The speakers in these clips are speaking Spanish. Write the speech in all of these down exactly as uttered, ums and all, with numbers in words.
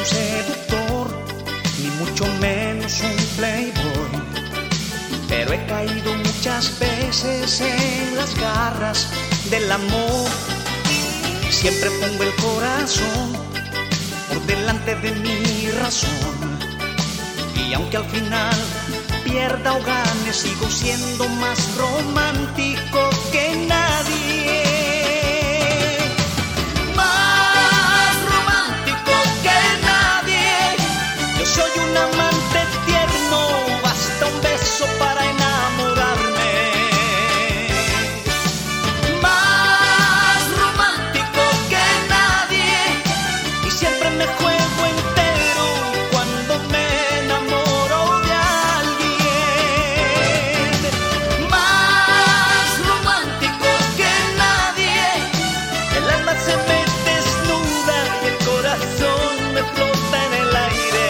un seductor, ni mucho menos un playboy, pero he caído muchas veces en las garras del amor. Siempre pongo el corazón por delante de mi razón, y aunque al final pierda o gane, sigo siendo más romántico que nadie. Más romántico que nadie. Yo soy un amante tierno, basta un beso para enamorarme. Más romántico que nadie, y siempre me juego entero cuando me enamoro de alguien. Más romántico que nadie, el alma se me desnuda y el corazón me flota en el aire.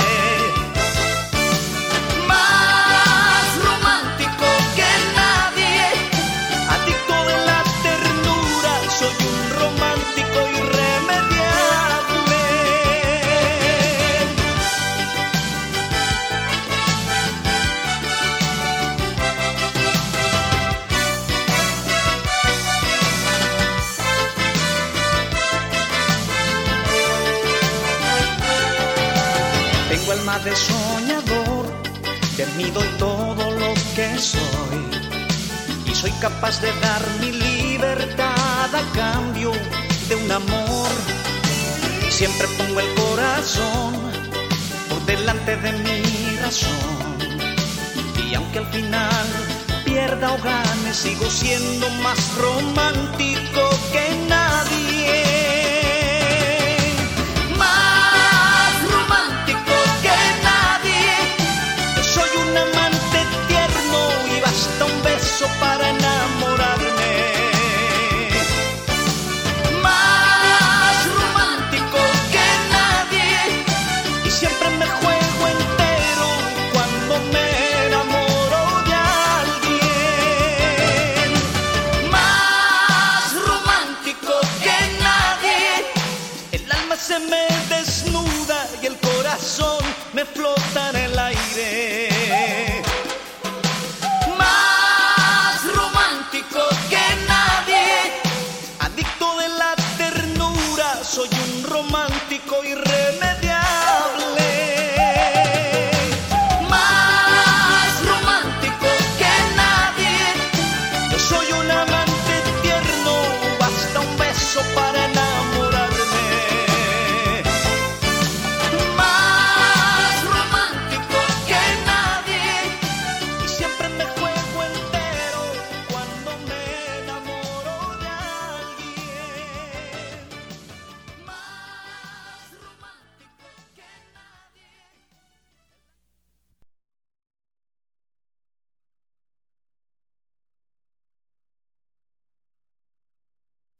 Más romántico que nadie, adicto de la ternura, soy un romántico irremediable. Tengo alma de soñador, de mí doy todo lo que soy, y soy capaz de dar mi libertad a cambio de un amor. Siempre pongo el corazón por delante de mi razón, y aunque al final pierda o gane, sigo siendo más romántico que nadie. Más romántico que nadie. Yo soy un amante tierno y basta un beso para enamorarme. Más romántico que nadie, y siempre me juego entero cuando me enamoro de alguien. Más romántico que nadie, el alma se me desnuda y el corazón me flota en el aire. Más romántico que nadie, adicto de la ternura, soy un romántico irremediable.